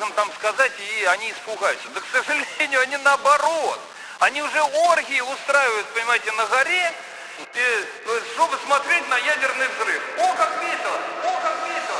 им там сказать, и они испугаются. Да, к сожалению, они наоборот. Они уже оргии устраивают, понимаете, на горе, чтобы смотреть на ядерный взрыв. О, как весело! О, как весело!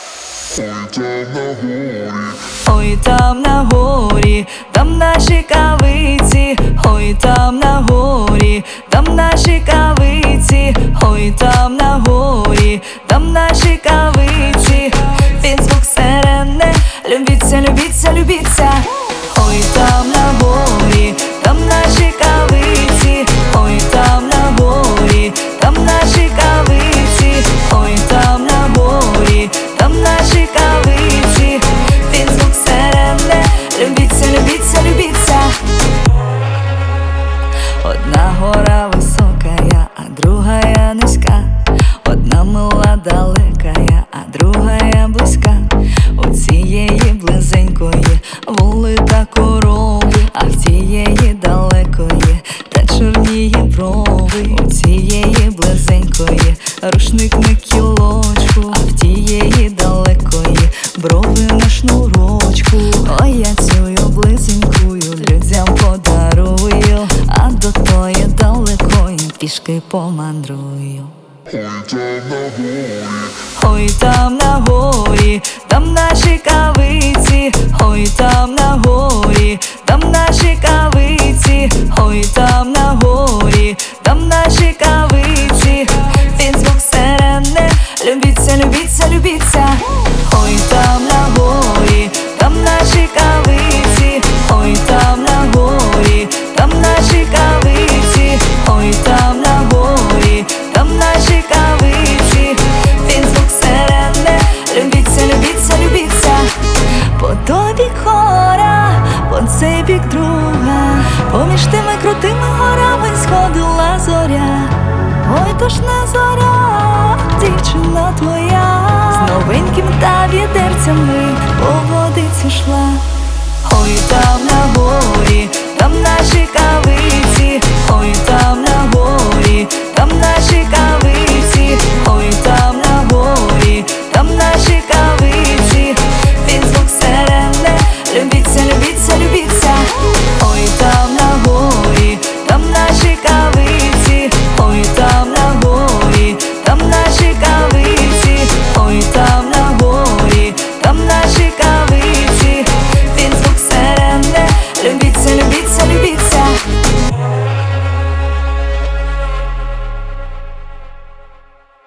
Ой, там на горі, там наші кавиці, ой, там на горі, там наші кавиці, ой, там на горі, там наші кавиці, під звук сирени, любіться, любіться, любіться. Ой, там на горі, там наші кавиці, ой, там на горі, там наші кавиці, ой, там на горі, там наші кавиці, під звук сирени, любіться, любіться, любіться. Одна гора високая, а другая низька, одна мила далекая, а другая близька. У цієї близенької воли та корови, а в тієї далекої та чорніє брови. У цієї близенької рушник на кілочку, а в тієї далекої брови на шнурочку. Ой, я цю близенькую людям подарую, а до тої далекої пішки помандрую. Ой, там на горі, там наші кавиці, ой, там на горі, там наші кавиці, ой, там на горі, там наші кавиці, під звук сирени, любіться, любіться, любіться. Ой, там на горі, там наші кавиці, ой, там на горі, там наші кавиці, ой, там на горі, там наші кавиці, під звук сирени, любіться, любіться, любіться. По той бік гора, по цей бік друга, поміж тими крутими горами сходила зоря. Ой, то ж не зоря, дівчина твоя, з новеньким та відерцями по водиці йшла. Ой, там на горі, там наші